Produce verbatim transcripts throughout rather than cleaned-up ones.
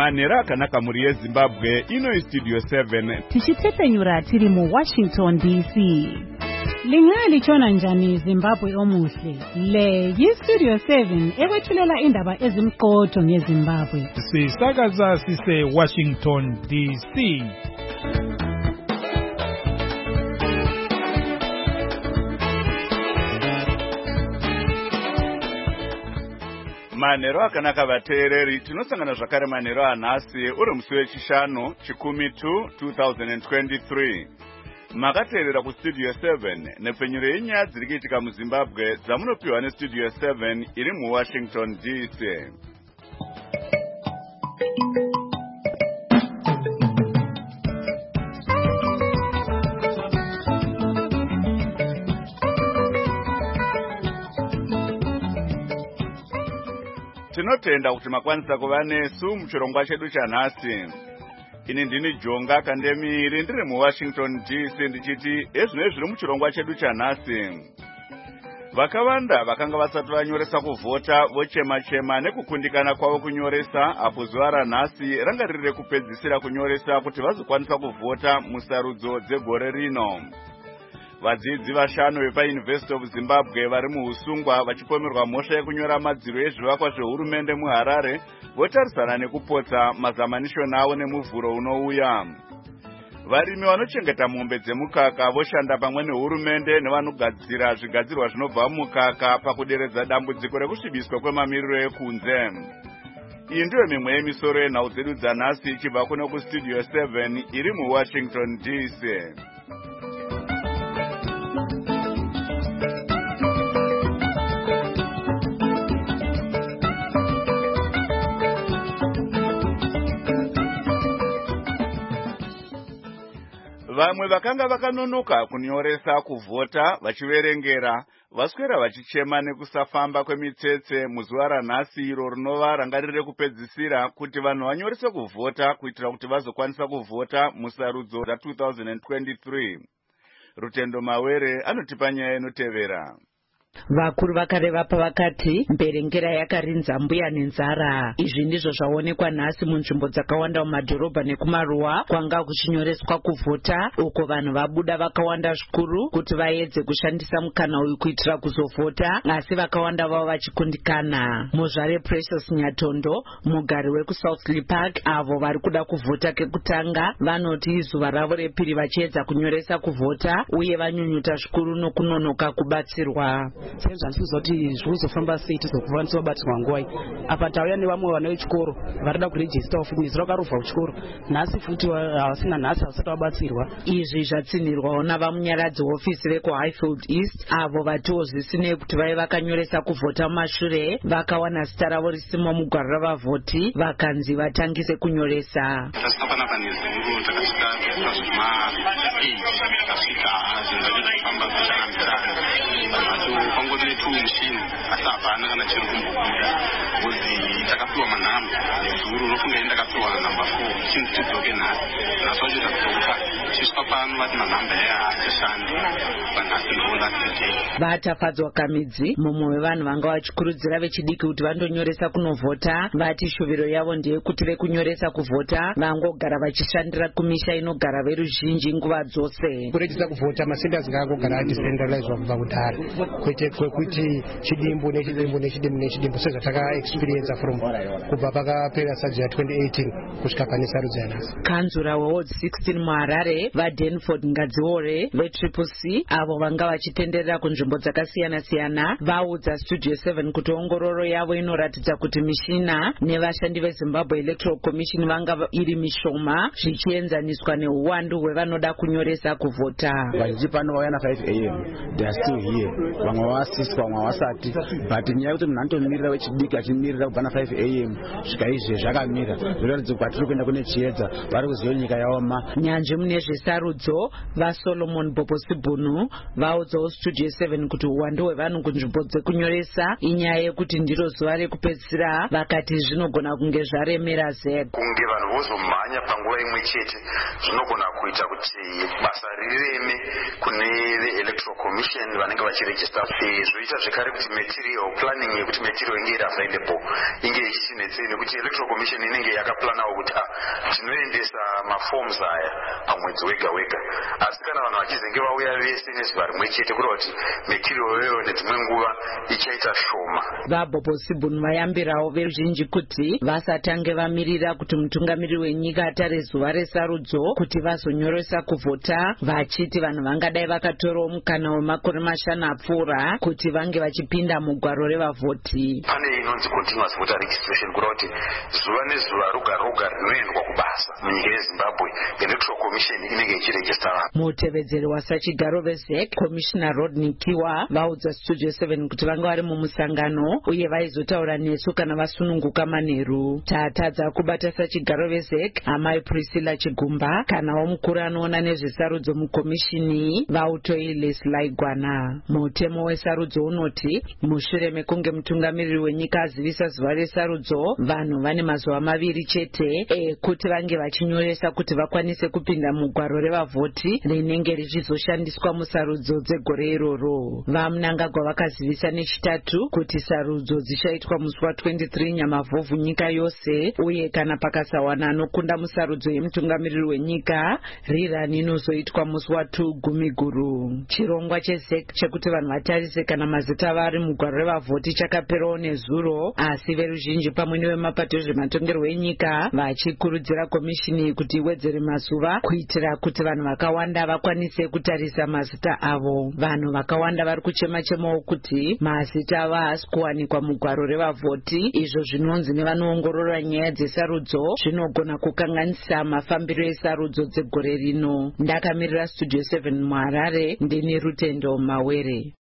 Manera akanaka muri yeZimbabwe ino Studio seven. Tichitepenyura tiri mu Washington D C. Lingali chona njani Zimbabwe omuhle. Le yi Studio seven ekwethulela indaba ezimqotho ngeZimbabwe. Sisakaza sise Washington D C. Manero akanaka vateereri tinosangana zvakare manero anhasi uri musi wechishanu chikumi tu two thousand twenty-three. Makateerera ku Studio seven nepfenyuro yenyaya dziri kuitika muZimbabwe dzamunopiwa neStudio seven iri muWashington D C. Tinotenda kuti makwanisa kuva nesu muchirongwa chedu chanhasi. Ini ndini Jonga Kandemiri ndiri muWashington D C ndichiti ezvino zviri muchirongwa chedu chanhasi. Vakawanda vakanga vasati vanyoresa kuvhota vochema-chema nekukundikana kwavo kunyoresa apo zuva ranhasi ranga riri rekupedzisira kunyoresa kuti vazokwanisa kuvhota musarudzo dzegore rino. Vadzidzi vashanu vepaUniversity of Zimbabwe vari muusungwa vachipomerwa mhosva yekunyora madziro ezvivakwa zvehurumende muHarare votarisana nekupotsa mazamanishoni avo nemuvhuro unouya. Varimi vanochengeta mombe dzemukaka voshanda pamwe nehurumende nevanogadzira zvigadzirwa zvinobva mumukaka pakuderedza dambudziko rekusvibiswa kwemamiriro ekunze. Iyi ndiyo mimwe yemisoro yenhau dzedu dzanhasi ichibva kuno kuStudio seven iri muWashington D C. Vamwe vakanga vakanonoka kunyoresa kuvhota vachiverengera vaswera vachichema nekusafamba kwemitsetse muzuva ranhasi iro rinova ranga riri rekupedzisira kuti vanhu vanyorese kuvhota kuitira kuti vazokwanisa kuvhota musarudzo ra two thousand twenty-three. Rutendo Mawere anotipa nyaya inotevera. Vakuru vakareva pavakati mberengera yakarinza mbuya nenzara. Izvi ndizvo zvaonekwa nhasi munzvimbo dzakawanda mumadhorobha nekumaruwa kwanga kuchinyoreswa kuvhota, uko vanhu vabuda vakawanda zvikuru kuti vaedze kushandisa mukana uyu kuitira kuzovhota, asi vakawanda vavo vachikundikana. Muzvare Precious Nyatondo, mugari wekuSouth Park, avo vari kuda kuvhota kekutanga vanoti izuva ravo repiri vachiedza kunyoresa kuvhota uye vanyunyuta zvikuru nokunonoka kubatsirwa. Sezvazvizoti zvozofamba sei tizokwanisa kubatsirwa nguva iyi. Apa tauya nevamwe vana vechikoro varida kurejista ofinyisi rakarovha kuchikoro nhasi futi havasina nhasi vasati vabatsirwa. Izvi zvatsinhirwawo navamunyaradzi wofisi vekuHighfield East avo vatiwo zvisinei kuti vaive vakanyoresa kuvhota mumashure vakawana zita ravo risimo mugwaro ravavhoti vakanzi vatangise kunyoresa. Pangode tu machine asapana kana chiri kumbuda uzi takapiwa manhamba nezuru unofunga enda kapiwa number four chintu chidzoke na nasoje takuka chispa pano vati manhamba ya ashandi panhasi ndola tete. Vatafadzwa kamidzi mumwe wevanhu vanga vachikurudzira vechidiki kuti vandonyoresa kunovhota vati shuviro yavo ndeye kuti vekunyoresa kuvhota vangogara vachishandira kumisha inogara veruzhinji nguva dzose. Kurejisa kuvhota masenders ngangogara adecentralized kubva kudhara kwete kwekuti chidimbu nechidimbu nechidimbu nechidimbu sezvataka experience from kubva pakapera sadzo ya twenty eighteen kusvika pane sarudzo yanhasi. Kanzura weward sixteen muHarare vaDenford Ngadziore veTriple C avo vanga vachitenderera kunzvimbo dzakasiyana-siyana vaudza Studio seven kuti ongororo yavo inoratidza kuti mishina nevashandi veZimbabwe Electoral Commission vanga iri mishoma zvichienzaniswa neuwandu hwevanoda kunyoresa kuvhota. Vazhinji pano vauya na five a m they are still here. Vamwe vasiswa vamwe vasati but nyaya yekuti munhu anotomirira wechidiki achimirira kubva na five a m svika izve zvakamira zviratidza kuti kwatiri kuenda kune chiedza vari kuziva nyika yaoma. Nyanzvi mune zvesarudzo vaSolomon Boposibhunu vaudzawo Studio seven kuti uwando hwevanhu kunzvimbo dzekunyoresa inyaya yekuti ndiro zuva rekupedzisira vakati zvinogona kunge zvaremera zek kunge vanhu vozomhanya panguva imwe chete zvinogona kuita kuti basa rireme kune electoral commission vanenge vachiregista zvoita zvekare kuti material planning yekuti material inge iri available inge ichinetsei nekuti electoral commission inenge yakaplanawo kuti tinoendesa maforms aya pamwedzi wega wega asi kana vanhu vachizenge vauya vese nezuva rimwe chete kureva kuti material yoyo nedzimwe nguva ichaita shoma. vaBobo Sibhunu vayambirawo veruzhinji kuti vasatange vamirira kuti mutungamiri wenyika atare zuva resarudzo kuti vazonyoresa kuvhota vachiti vanhu vangadai vakatorawo mukana wemakore mashanu apfuura kuti vange vachipinda mugwaro revavhoti. pane inonzi continuous voter registration kureva kuti zuva nezuva roga roga rinoendwa kubasa munyika yeZimbabwe electoral commission inenge ichiregista vanhu. mutevedzeri wasachigaro vezek commissioner Rodney Kiwa vaudza Studio seven kuti vanga vari mumusangano uye vaizotaura nesu kana vasununguka manheru. tatadza kubata sachigaro vezek amai Priscilla Chigumba kanawo mukuru anoona nezvesarudzo mukomishini vautoi Leslie Gwana. mutemo wesarudzo unoti mushure mekunge mutungamiriri wenyika azivisa zuva resarudzo vanhu vane mazuva maviri chete ekuti vange vachinyoresa kuti vakwanise kupinda mugwaro revavhoti rinenge richizoshandiswa musarudzo dzegore iroro. vamunangagwa vakazivisa nechitatu kuti sarudzo dzichaitwa musi wa23 Nyamavhuvhu nyika yose uye kana pakasawana anokunda musarudzo yemutungamiriri wenyika rirani inozoitwa musi wa2 Gumiguru. chirongwa chezek chekuti vanhu vatarise kana mazita vari mugwaro revavhoti chakaperawo nezuro asi veruzhinji pamwe nevemapato ezvematongerwo enyika vachikurudzira komishini kuti iwedzere mazuva kuitira kuti vanhu vakawanda vakwanise kutarisa mazita avo. vanhu vakawanda vari kuchema chemawo kuti mazita avo haasi kuwanikwa mugwaro revavhoti izvo zvinonzi nevanoongorora nyaya dzesarudzo zvinogona kukanganisa mafambiro esarudzo dzegore rino. ndakamirira Studio seven muHarare ndini Rutendo Mawere.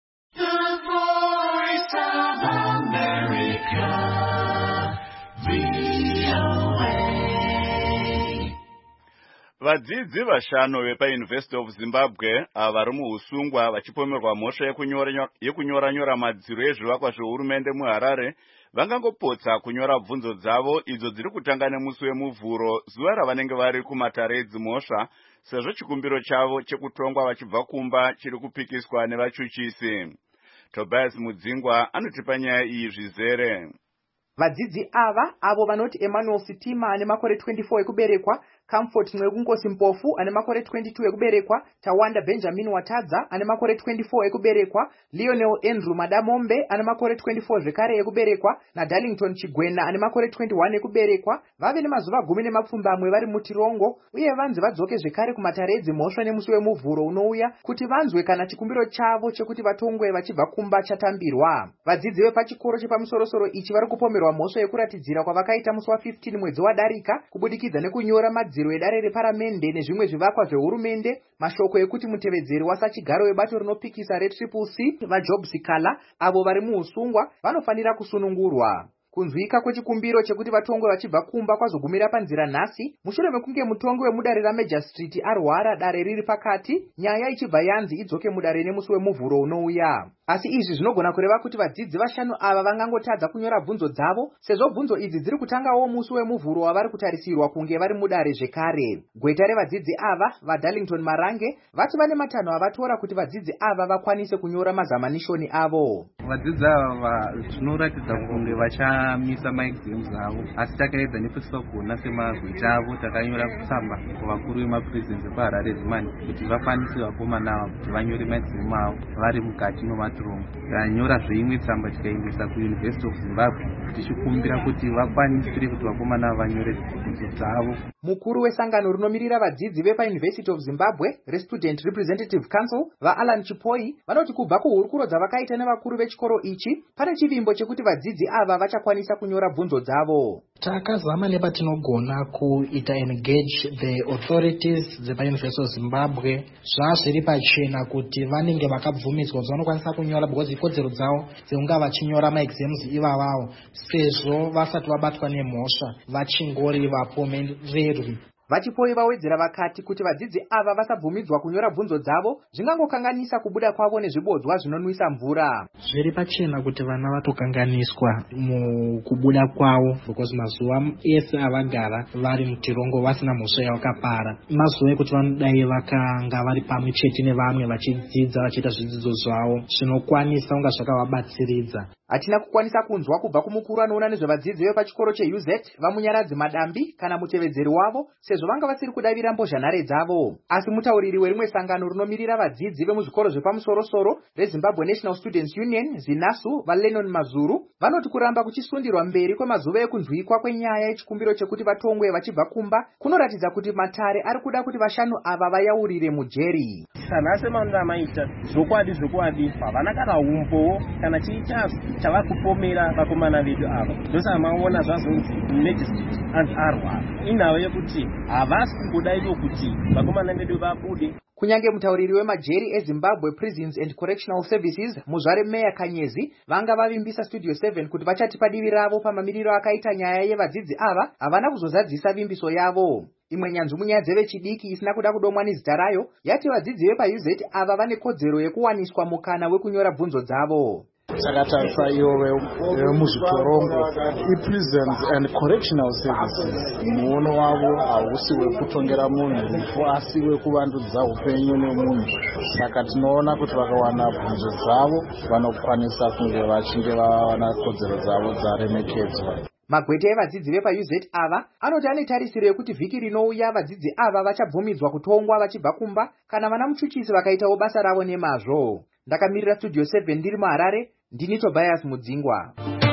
vadzidzi vashanu vepaUniversity of Zimbabwe ava vari muusungwa vachipomerwa mhosva yekunyora-nyora madziro ezvivakwa zvehurumende muHarare vangangopotsa kunyora bvunzo dzavo idzo dziri kutanga nemusi wemuvhuro zuva ravanenge vari kumatare edzimhosva sezvo chikumbiro chavo chekutongwa vachibva kumba chiri kupikiswa nevachuchisi. Tobias Mudzingwa anotipa nyaya iyi zvizere. vadzidzi ava avo vanoti Emmanuel Sitima ane makore twenty-four ekuberekwa, Comfort Mwekunkosi Mpofu ane makore twenty-two ekuberekwa, Tawanda Benjamin Watadza ane makore twenty-four ekuberekwa, Lionel Andrew Madamombe ane makore twenty-four zvekare ekuberekwa na Darlington Chigwena ane makore twenty-one ekuberekwa vave nemazuva gumi nemapfumbamwe vari mutirongo uye vanzi vadzoke zvekare kumatare edzimhosva nemusi wemuvhuro unouya kuti vanzwe kana chikumbiro chavo chekuti vatongwe vachibva kumba chatambirwa. vadzidzi vepachikoro chepamusorosoro ichi vari kupomerwa mhosva yekuratidzira kwavakaita musi wa15 mwedzi wadarika kubudikidza nekunyora madziro edare reparamende nezvimwe zvivakwa zvehurumende mashoko ekuti mutevedzeri wasachigaro webato rinopikisa retriple C vaJob Sikala avo vari muusungwa vanofanira kusunungurwa. kunzwika kwechikumbiro chekuti vatongwe vachibva kumba kwazogumira panzira nhasi mushure mekunge mutongi wemudare raMajor Street arwara dare riri pakati nyaya ichibva yanzi idzoke mudare nemusi wemuvhuro unouya. asi izvi zvinogona kureva kuti vadzidzi vashanu ava vangangotadza kunyora bvunzo dzavo sezvo bvunzo idzi dziri kutangawo musi wemuvhuro wavari kutarisirwa kunge vari mudare zvekare. gweta revadzidzi ava vaDarlington Marange vati vane matanho avatora kuti vadzidzi ava vakwanise kunyora mazamanishoni avo. vadzidzi ava zvinoratidza kunge vachamisa maexams avo asi takaedza nekusagona semagweta avo takanyora kutsamba kuvakuru vemapurezidhenzi epaHarare Zimani kuti vafanise vakomana ava kuti vanyore maexam avo vari mukati mematirongo. tanyora zveimwe tsamba tikaendesa kuUniversity of Zimbabwe tichikumbira kuti vakwanisire kuti vakomana ava vanyore bvunzo dzavo. mukuru wesangano rinomirira vadzidzi vepaUniversity of Zimbabwe reStudent Representative Council vaAlan Chipoi vanoti kubva kuhurukuro dzavakaita nevakuru vechikoro ichi pane chivimbo chekuti vadzidzi ava vachakwanisa kunyora bvunzo dzavo. takazama nepatinogona kuita engage the authorities dzepaUniversity of Zimbabwe zvazviri pachena kuti vanenge vakabvumidzwa kuti vanokwanisa kunyora because ikodzero dzavo dzekunga vachinyora maexams ivavavo sezvo vasati vabatwa nemhosva vachingori vapomererwi. Vachipoi vawedzera vakati kuti vadzidzi ava vasabvumidzwa kunyora bvunzo dzavo zvingangokanganisa kubuda kwavo nezvibodzwa zvinonwisa mvura. Zviri pachena kuti vana vatokanganiswa mukubuda kwavo because mazuva ese avagara vari mutirongo vasina mhosva yavakapara. Mazuva ekuti vanodai vakanga vari pamwe chete nevamwe vachidzidza vachiita zvidzidzo zvavo zvinokwanisa kunga zvakavabatsiridza. Hatina kukwanisa kunzwa kubva kumukuru anoona nezvevadzidzi vepachikoro cheU Z vamunyaradzi Madambi kana mutevedzeri wavo sezvo vanga vasiri kudavira mbozhanhare dzavo. Asi mutauriri werimwe sangano rinomirira vadzidzi vemuzvikoro zvepamusoro-soro reZimbabwe National Students Union ZINASU vaLennon Mazuru vanoti kuramba kuchisundirwa mberi kwemazuva ekunzwikwa kwenyaya yechikumbiro chekuti vatongwe vachibva kumba kunoratidza kuti matare ari kuda kuti vashanu ava vayaurire mujeri. Sanase manda maita zvokwadi zvokwadi havana kana umbowo kana chiitazo chava kupomera vakomana vedu ava. Ndosamaona zvazonzi magistrate and arwa inhava yekuti havasi kungodaiwo kuti vakomana vedu vabude. Kunyange mutauriri wemajeri eZimbabwe Prisons and Correctional Services Muzvare Meya Kanyezi vanga vavimbisa Studio seven kuti vachati padivi ravo pamamiriro akaita nyaya yevadzidzi ava havana kuzozadzisa vimbiso yavo. Imwe nyanzvu munyaya dzevechidiki isina kuda kudomwa nezita rayo yati vadzidzi vepaU Z ava vane kodzero yekuwaniswa mukana wekunyora bvunzo dzavo. Sakatarisa iwo vemuzvitorongo iPrisons and Correctional Services muono wavo hausi wekutongera munhu mufu asi wekuvandudza upenyu nemunhu. Saka tinoona kuti vakawana bvunzo dzavo vanokwanisa kunge vachinge vawana kodzero dzavo dzaremekedzwa. Magwete evadzidzi vepaU Z ava anoti ane tarisiro yekuti vhiki rinouya vadzidzi ava vachabvumidzwa kutongwa vachibva kumba kana vana muchuchisi vakaitawo basa ravo nemazvo. Ndakamirira Studio seven ndiri muHarare, ndini Tobias Mudzingwa.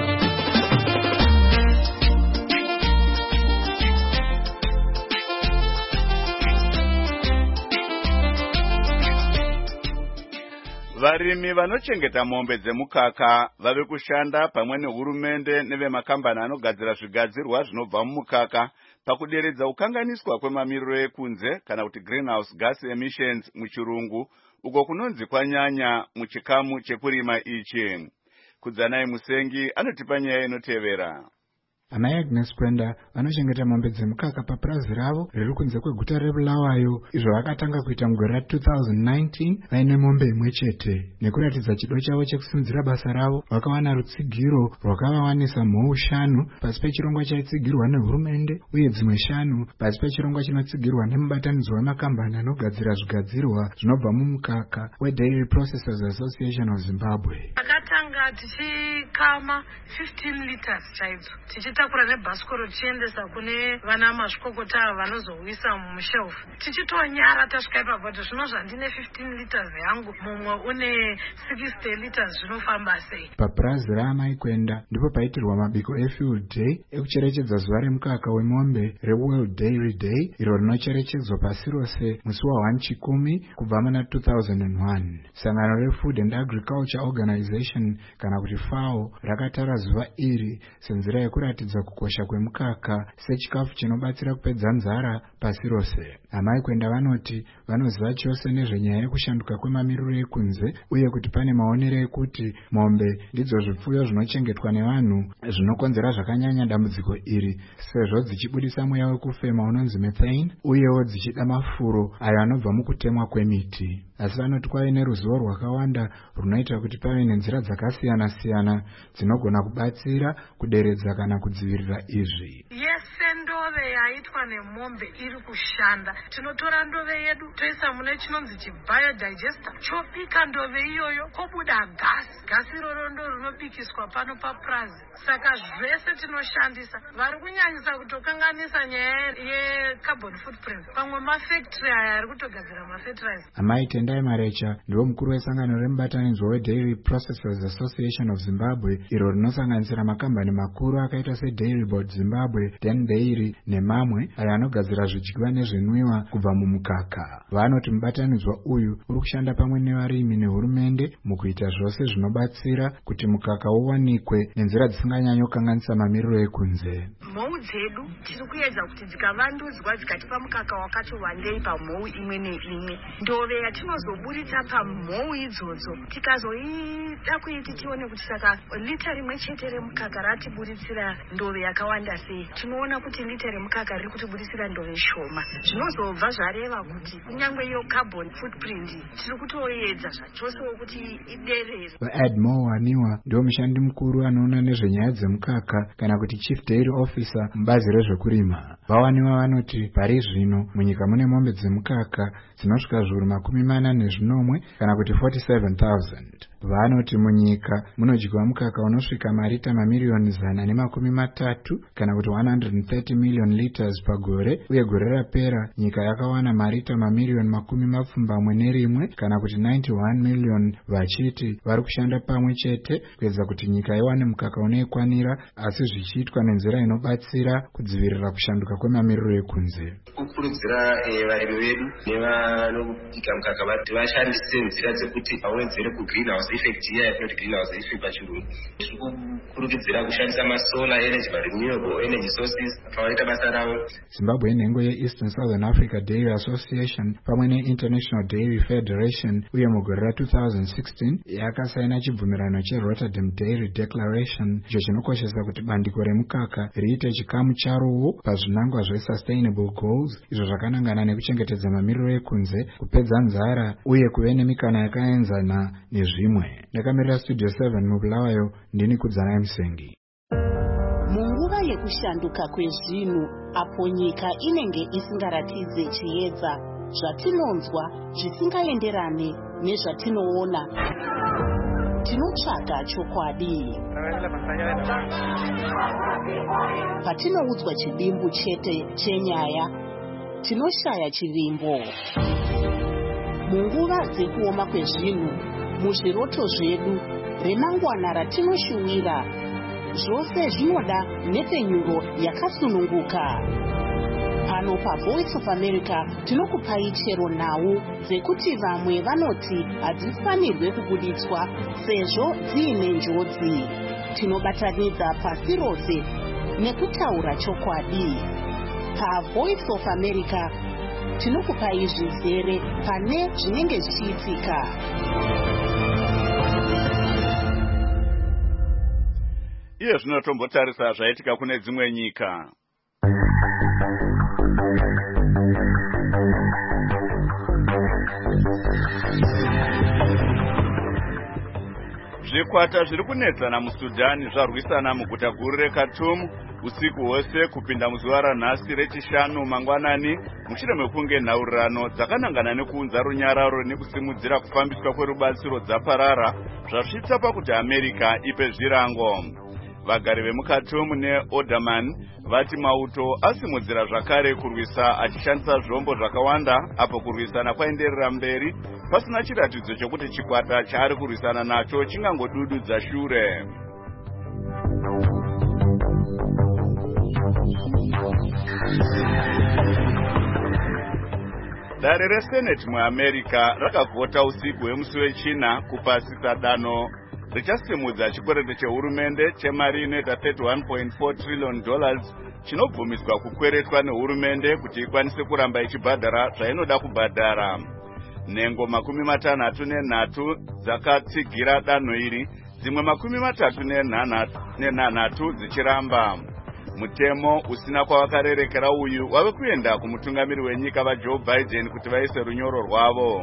Varimi vanochengeta mombe dzemukaka vave kushanda pamwe nehurumende nevemakambani anogadzira zvigadzirwa zvinobva mumukaka pakuderedza kukanganiswa kwemamiriro ekunze kana kuti greenhouse gas emissions muchirungu uko kunonzi kwanyanya muchikamu chekurima ichi. Kudzanai Musengi anotipa nyaya inotevera. Ana Agnes Brenda vanochengeta mombe dzemukaka papurazi ravo riri kunze kweguta reBulawayo izvo vakatanga kuita mugore ra two thousand nineteen vaine mombe imwe chete. Nekuratidza chido chavo chekusimudzira basa ravo vakawana rutsigiro rwakavawanisa mhou shanu pasi pechirongwa chaitsigirwa nehurumende uye dzimwe shanu pasi pechirongwa chinotsigirwa nemubatanidzwa wemakambani anogadzira zvigadzirwa zvinobva mumukaka weDairy Processors Association of Zimbabwe. Takatanga tichikama fifteen liters chaidzo tichitakura nebhasikoro tichiendesa kune vana mazvikokota vanozouisa mushelf tichitonyara tasvika ipapo kuti zvino zvandine fifteen liters yangu mumwe une sixty liters zvinofamba sei. Papurazi raamai Kwenda ndipo paitirwa mabiko eField Day ekucherechedza zuva remukaka wemombe reWorld Dairy Day iro rinocherechedzwa pasi rose musi wa one chikumi kubva muna two thousand one. Sangano reFood and Agriculture Organization kana kuti FAO rakatara zuva iri senzira yekuratidza kukosha kwemukaka sechikafu chinobatsira kupedza nzara pasi rose. Amai Kwenda vanoti vanoziva chose nezvenyaya yekushanduka kwemamiriro ekunze uye kuti pane maonero ekuti mombe ndidzo zvipfuyo zvinochengetwa nevanhu zvinokonzera zvakanyanya dambudziko iri sezvo dzichibudisa mweya wekufema unonzi methane uyewo dzichida mafuro ayo anobva mukutemwa kwemiti. Asi vanoti kwave neruzivo rwakawanda runoita kuti pave nenzira dzakasiyana-siyana dzinogona kubatsira kuderedza kana kudzivirira izvi. Yese ndove yaitwa nemombe iri kushanda. Tinotora ndove yedu toisa mune chinonzi chibiodigester chopika ndove iyoyo kobuda gasi. Gasi iroro ndo rinobikiswa pano papurazi. Saka zvese tinoshandisa. Vari kunyanyisa kutokanganisa nyaya yecarbon footprint. Pamwe mafactory aya ari kutogadzira mafertilizer. Amai Tendai Marecha ndiwo mukuru wesangano remubatanidzwa weDairy Processors Association of Zimbabwe iro rinosanganisira makambani makuru akaita seDairy Board Zimbabwe, Den Dairy nemamwe ayo anogadzira zvidyiwa nezvinwiwa kubva mumukaka. Vanoti mubatanidzwa uyu uri kushanda pamwe nevarimi nehurumende mukuita zvose zvinobatsira kuti mukaka uwanikwe nenzira dzisinganyanyokanganisa mamiriro ekunze. Mhou dzedu tiri kuedza kuti dzikavandudzwa dzikatipa mukaka wakati wandei pamhou imwe neimwe. Ndove yatinozoburitsa pamhou idzodzo tikazoida kuiti tione kuti saka lita rimwe chete remukaka ratiburitsira ndove yakawanda sei. Tinoona kuti lita remukaka riri kutibudisira ndove shoma, zvinozobva zvareva kuti kunyangwe iyo carbon footprint tiri kutoedza zvachosewo kuti iderere. vaAdmo Waniwa ndio mushandi mukuru anoona nezvenyaya dzemukaka kana kuti chief dairy officer mubazi rezvekurima. Vawaniwa vanoti pari zvino munyika mune mombe dzemukaka dzinosvika zviuru makumi mana nezvinomwe kana kuti forty-seven thousand. Vanoti munyika munodyiwa mukaka unosvika marita mamiriyoni zana nemakumi matatu kana kuti one hundred thirty million liters pagore, uye gore rapera nyika yakawana marita mamiriyoni makumi mapfumbamwe nerimwe kana kuti ninety-one million, vachiti vari kushanda pamwe chete kuedza kuti nyika iwane mukaka unoikwanira, asi zvichiitwa nenzira inobatsira kudzivirira kushanduka kwemamiriro ekunze. Kukurudzira varimi vedu nevanobika mukaka kuti vashandise nzira dzekuti vawedzere ku greenhouse effect iya yatinoti greenhouse effect pachirungu. Tiri kukurudzira kushandisa masolar energy, renewable energy sources pavanoita basa ravo. Zimbabwe inhengo yeEastern Southern Africa Dairy Association pamwe neInternational Dairy Federation uye mugore ra-twenty sixteen yakasaina chibvumirano cheRotterdam Dairy Declaration, icho chinokoshesa kuti bandiko remukaka riite chikamu charowo pazvinangwa zveSustainable Goals, izvo zvakanangana nekuchengetedza mamiriro ekunze, kupedza nzara uye kuve nemikana yakaenzana nezvimwe. Ndakamirira Studio seven mubulawayo, ndini Kudzanai Musengi. Munguva yekushanduka kwezvinhu, apo nyika inenge isingaratidze chiedza, zvatinonzwa zvisingaenderane nezvatinoona, tinotsvaga chokwadi. Patinoudzwa chidimbu chete chenyaya, tinoshaya chivimbo. Munguva dzekuoma kwezvinhu, muzviroto zvedu, remangwana ratinoshuwira, zvose zvinoda nepfenyuro yakasununguka. Pano paVoice of America tinokupai chero nhau dzekuti vamwe vanoti hadzifanirwe kubuditswa sezvo dziine njodzi. Tinobatanidza pasi rose nekutaura chokwadi. PaVoice of America tinokupai zvizere pane zvinenge zvichiitika. Iye zvinotombotarisa zvaitika kune dzimwe nyika. Zvikwata zviri kunetsana muSudani zvarwisana muguta guru reKhartoum usiku hwose kupinda muzuva ranhasi rechishanu mangwanani, mushure mekunge nhaurirano dzakanangana nekuunza runyararo nekusimudzira kufambiswa kwerubatsiro dzaparara zvasvitsa pakuti America ipe zvirango. Vagari vemuKhartoum neOmdurman vati mauto asimudzira zvakare kurwisa achishandisa zvombo zvakawanda, apo kurwisana kwaenderera mberi pasina chiratidzo chokuti chikwata chaari kurwisana nacho chingangodududza shure. Dare reSenate muAmerica rakavhota usiku hwemusi wechina kupasisa danho richasimudza chikwereti chehurumende chemari inoita thirty-one point four trillion dollars chinobvumiswa kukweretwa nehurumende kuti ikwanise kuramba ichibhadhara zvainoda kubhadhara. Nhengo makumi matanhatu nenhatu dzakatsigira danho iri, dzimwe makumi matatu nenhanhatu dzichiramba. Mutemo usina kwavakarerekera uyu wave kuenda kumutungamiri wenyika vaJoe Biden kuti vaise runyoro rwavo.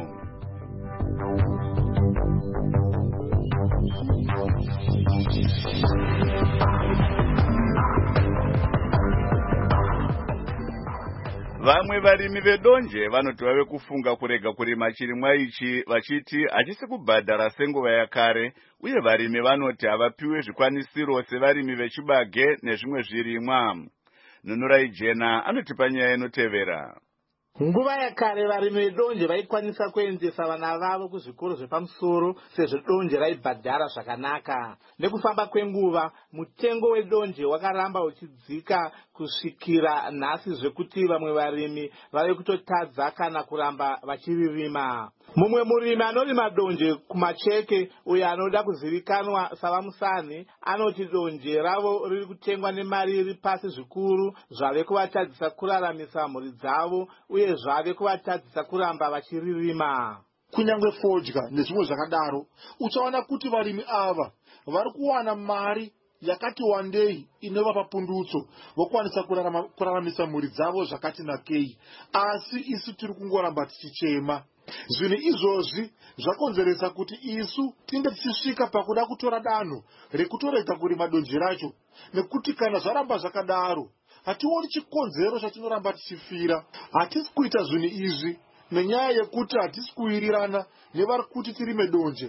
Vamwe varimi vedonje vanoti vave kufunga kurega kurima chirimwa ichi, vachiti hachisi kubhadhara senguva yakare, uye varimi vanoti havapiwe zvikwanisiro sevarimi vechibage nezvimwe zvirimwa. Nunurai Jena anotipa nyaya inotevera. Nguva yakare varimi vedonje vaikwanisa kuendesa vana vavo kuzvikoro zvepamusoro sezvo donje raibhadhara zvakanaka. Nekufamba kwenguva mutengo wedonje wakaramba uchidzika kusvikira nhasi zvekuti vamwe varimi vave kutotadza kana kuramba vachiririma. Mumwe murimi anorima donje kumacheke uye anoda kuzivikanwa savamusani anoti donje ravo riri kutengwa nemari iri pasi zvikuru, zvave kuvatadzisa kuraramisa mhuri dzavo uye zvave kuvatadzisa kuramba vachiririma. Kunyangwe fodya nezvimwe zvakadaro, uchaona kuti varimi ava vari kuwana mari yakati wandei inovapa pundutso vokwanisa kurarama, kuraramisa mhuri dzavo zvakati nakei, asi isu tiri kungoramba tichichema. Zvinhu izvozvi zvakonzeresa kuti isu tinge tichisvika pakuda kutora danho rekutorega kurima donje racho, nekuti kana zvaramba zvakadaro hationi chikonzero chatinoramba tichifira. Hatisi kuita zvinhu izvi nenyaya yekuti hatisi kuwirirana nevari kuti tirime donje,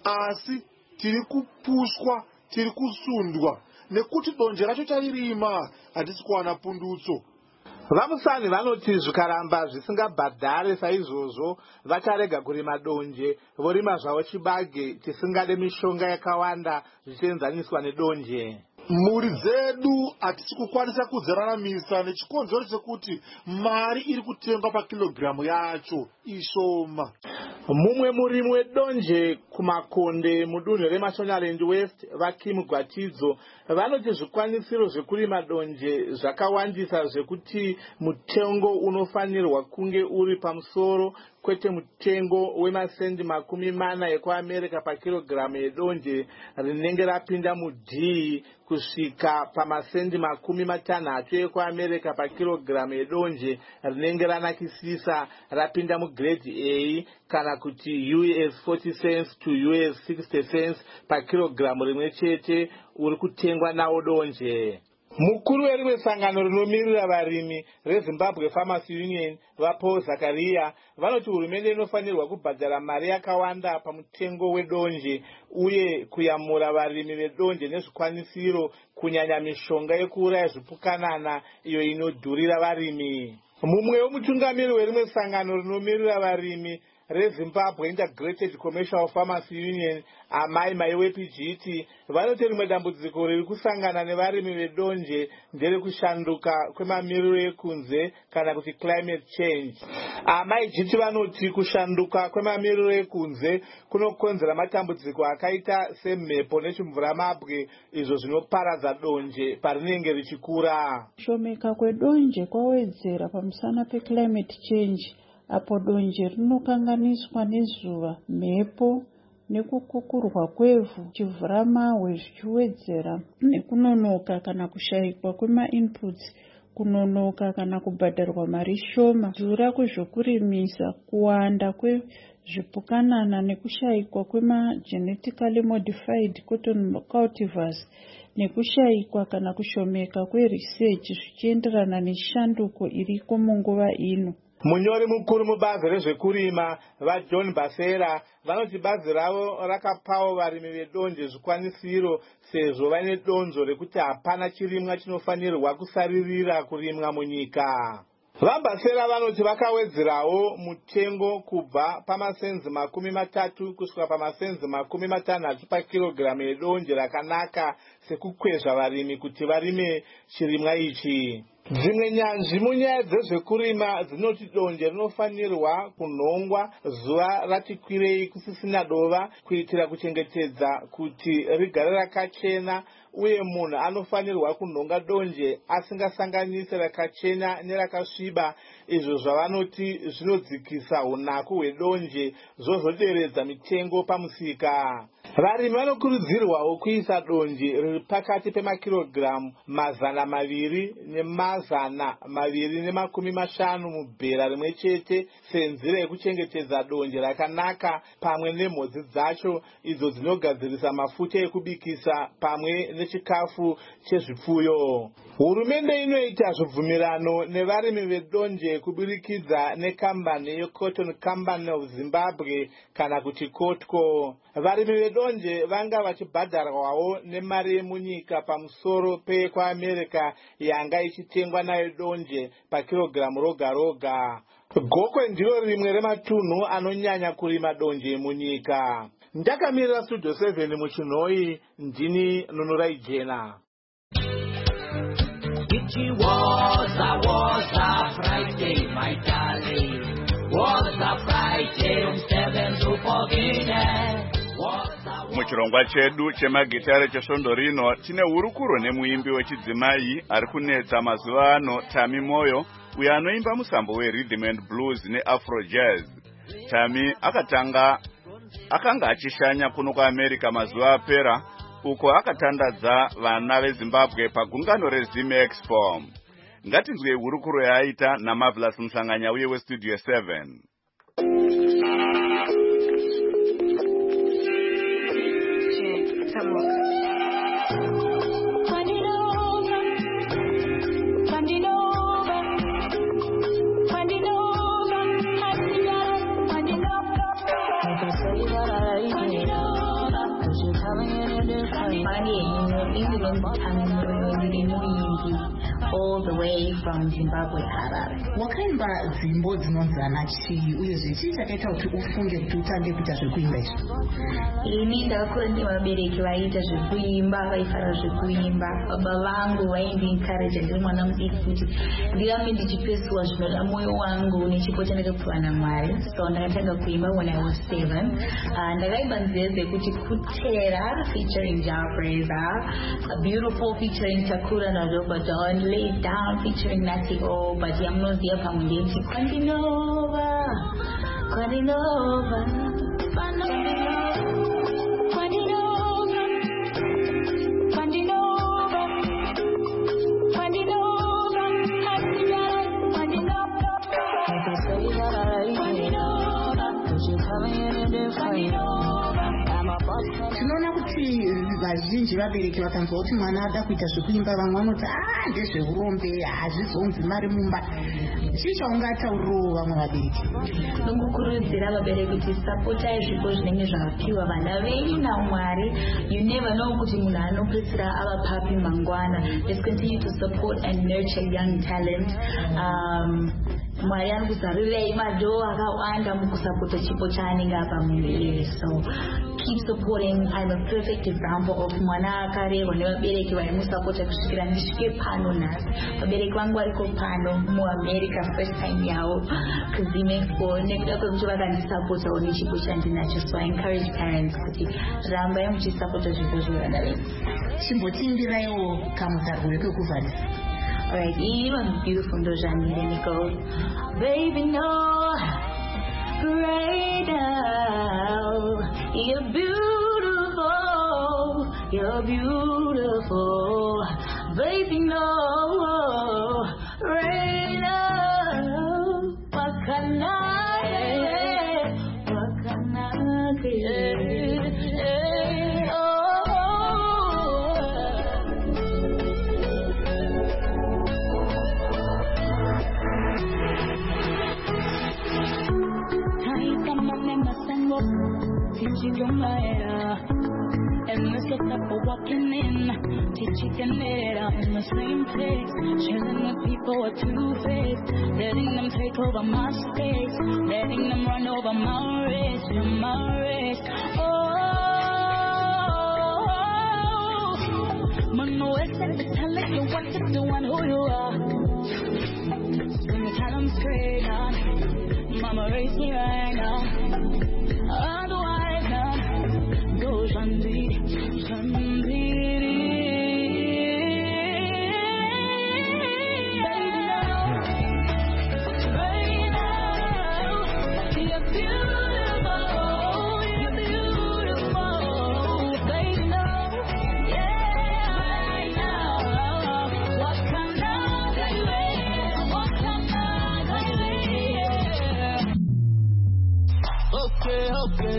asi tiri kupushwa, tiri kusundwa nekuti donje racho taririma hatisi kuwana pundutso. Vamusani vanoti zvikaramba zvisingabhadhare saizvozvo vacharega kurima donje, vorima zvavo chibage chisingade mishonga yakawanda zvichienzaniswa nedonje. Mhuri dzedu hatisi kukwanisa kudziraramisa nechikonzero chekuti mari iri kutengwa pakilogiramu yacho ishoma. Mumwe murimi wedonje kumakonde mudunhu reMashonaland West, Vakimu Gwatidzo, vanoti zvikwanisiro zvekurima donje zvakawandisa zvekuti mutengo unofanirwa kunge uri pamusoro kwete mutengo wemasendi makumi mana ekuAmerika pakilogiramu yedonje rinenge rapinda mudhii kusvika pamasendi makumi matanhatu ekuAmerika pakilogiramu yedonje rinenge ranakisisa rapinda mugrade A kana kuti U S forty cents to U S sixty cents pakilogiramu rimwe chete uri kutengwa nawo donje. Mukuru werimwe sangano rinomirira varimi reZimbabwe Farmers Union, vaPaul Zakaria, vanoti hurumende inofanirwa kubhadhara mari yakawanda pamutengo wedonje uye kuyamura varimi vedonje nezvikwanisiro, kunyanya mishonga yekuuraya zvipukanana iyo inodhurira varimi. Mumwe wemutungamiri werimwe sangano rinomirira varimi reZimbabwe Integrated Commercial Farmers Union, Amai Maiwepijiti, vanoti rimwe dambudziko riri kusangana nevarimi vedonje ndere kushanduka kwemamiriro ekunze kana kuti climate change. Amai Jiti vanoti kushanduka kwemamiriro ekunze kunokonzera matambudziko akaita semhepo nechimvuramabwe, izvo zvinoparadza donje parinenge richikura. Kushomeka kwedonje kwawedzera pamusana peclimate change, apo donje rinokanganiswa nezuva, mhepo nekukukurwa kwevhu, chivhuramahwe zvichiwedzera nekunonoka kana kushayikwa kwema-inputs, kunonoka kana kubhadharwa mari shoma, dhura kwezvokurimisa, kuwanda kwezvipukanana nekushayikwa kwema-genetically modified cotton cultivars, nekushayikwa kana kushomeka kweresearch zvichienderana neshanduko iriko munguva ino. Munyori mukuru mubazi rezvekurima vaJohn Basera vanoti bazi ravo rakapawo varimi vedonje zvikwanisiro sezvo vane donzo rekuti hapana chirimwa chinofanirwa kusaririra kurimwa munyika. VaBasera vanoti vakawedzerawo mutengo kubva pamasenzi makumi matatu kusvika pamasenzi makumi matanhatu pakilogiramu yedonje rakanaka sekukwezva varimi kuti varime chirimwa ichi. Dzimwe nyanzvi munyaya dzezvekurima dzinoti donje rinofanirwa kunhongwa zuva rati kwirei kusisina dova kuitira kuchengetedza kuti rigare rakachena, uye munhu anofanirwa kunhonga donje asingasanganisi rakachena nerakasviba, izvo zvavanoti zvinodzikisa unaku hwedonje zvozoderedza mitengo pamusika. Varimi vanokurudzirwawo kuisa donje riri pakati pemakirogiramu mazana maviri nemazana maviri nemakumi mashanu mubhera rimwe chete senzira yekuchengetedza donje rakanaka pamwe nemhodzi dzacho idzo dzinogadzirisa mafuta ekubikisa pamwe nechikafu chezvipfuyo. Hurumende inoita zvibvumirano nevarimi vedonje kuburikidza nekambani yeCotton Company of Zimbabwe kana kuti Kotco. Varimi vedonje vanga vachibhadharwawo nemari yemunyika pamusoro pekwaAmerika yanga ichitengwa nayo donje pakilogiramu roga roga. Gokwe ndiro rimwe rematunhu anonyanya kurima donje munyika. Ndakamirira Studio seven muchinhoi, ndini Nunurai Jena. It was a, was a Friday, my darling. Was a Friday, seven to fourteen. Muchirongwa chedu chemagitare chesvondo rino tine hurukuro nemuimbi wechidzimai ari kunetsa mazuva ano, Tami Moyo, uyo anoimba musambo werhythm and blues neafro jazz. Tami akatanga akanga achishanya kuno kuAmerika mazuva apera uko akatandadza vana veZimbabwe pagungano reZim Expo. Ngatinzwe hurukuro yaita naMarvelous Mhlanganya uye weStudio seven. All the way from Zimbabwe, Harare. Wakaimba dzimbo dzinonzana chii uye zvichii chakaita kuti ufunge kuti utange kuita zvekuimba izvi? Ini ndakakura ndi vabereki vaiita zvekuimba, vaifara zvekuimba. Baba vangu vaindiencourage ndiri mwana mudiki kuti ndirambe ndichipesiwa zvinoda mwoyo wangu nechipo chandakapiwa naMwari. So ndakatanga kuimba when I was seven. Uh, ndakaimba nzeze kuti Kutera featuring Jabreza, a beautiful featuring Takura Nadoba Don, Laid Down featuring Natty O, but Yamnozia Pamundenti, Quandinova, Quandinova, Quandinova, Quandinova, Quandinova, Quandinova, Quandinova, if I say that I like Quandinova, cause you're coming in a different Quandinova. Tinoona kuti vazhinji vabereki vakanzwa kuti mwana ada kuita zvekuimba vamwe vanoti ah ndezveurombe hazvizonzi mari mumba. Chii chaungataurirawo vamwe vabereki? Ndingokurudzira vabereki kuti sapotai zvipo zvinenge zvakapiwa vana venyu naMwari. You never know kuti munhu anopedzisira ava papi mangwana. Let's continue to support and nurture young talent. Um, Mwari ari kuzarurai madoo akawanda mukusapota chipo chaanenge apa munhu iye. So keep supporting. I'm a perfect example of mwana akarerwa nevabereki vaimusapota kusvikira ndisvike pano nhasi. Vabereki vangu variko pano muAmerica first time yavo kuZim Expo nekuda kwekuti vakandisapotawo nechipo chandinacho. So I encourage parents kuti rambai muchisapota zvipo zvevana venyu. Chimbotiimbiraiwo kamutarwo wekuvharisa. Alright, even beautiful Dojani, then it goes, baby, no, right now, you're beautiful, you're beautiful, baby, no, right now, what can I, what can I get? Teaching them later, and let's get up for walking in. Teaching them later in the same place, chilling with people who are two-faced, letting them take over my space, letting them run over my race, my race. Oh, Mano is telling you what to do and who you are. So you tell them straight on, Mama raised me right now. Otherwise, uh, go Shanti, Shanti. Right now, you're beautiful, you're beautiful, baby, no, yeah, right now, what can I do, what can I do, okay, okay,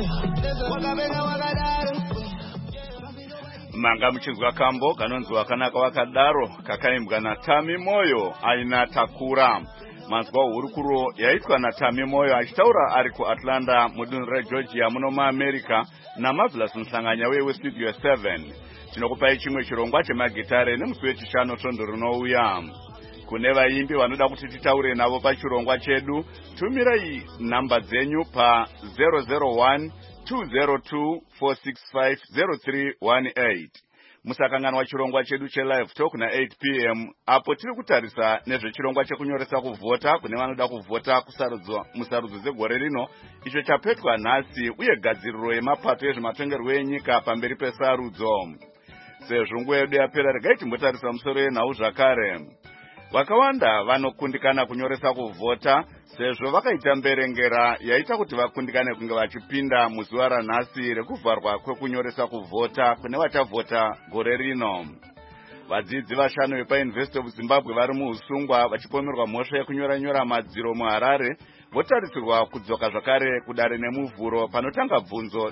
manga muchinzwa kambo kanonzi wakanaka wakadaro kakaimbwa naTami Moyo aina Takura. Manzwa hurukuro yaitwa naTami Moyo achitaura ari kuAtlanta mudunhu reGeorgia muno muAmerica naMarvelous Mhlanganya weStudio seven. Tinokupai chimwe chirongwa chemagitare nemusi wechishanu svondo rinouya. Kune vaimbi vanoda kuti titaure navo pachirongwa chedu, tumirai namba dzenyu pa zero zero one two zero two four six five zero three one eight. Musakanganwa chirongwa chedu chelive talk na eight p m apo tiri kutarisa nezvechirongwa chekunyoresa kuvhota kune vanoda kuvhota kusarudzwa musarudzo dzegore rino, icho chapetwa nhasi, uye gadziriro yemapato ezvematongerwo enyika pamberi pesarudzo. Sezvo nguva yedu yapera, regai timbotarisa musoro yenhau zvakare. Vakawanda vanokundikana kunyoresa kuvhota sezvo vakaita mberengera yaita kuti vakundikane kunge vachipinda muzuva ranhasi rekuvharwa kwekunyoresa kuvhota kune vachavhota gore rino. Vadzidzi vashanu vepaUniversity of Zimbabwe vari muusungwa vachipomerwa mhosva yekunyora-nyora madziro muHarare votarisirwa kudzoka zvakare kudare nemuvhuro panotanga bvunzo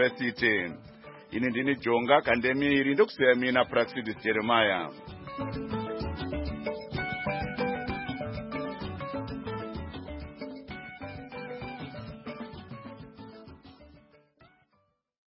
dzekuyunivhesiti. Ini ndini Jonga Kandemiri ndokusiya mina Praxidis Jeremiah.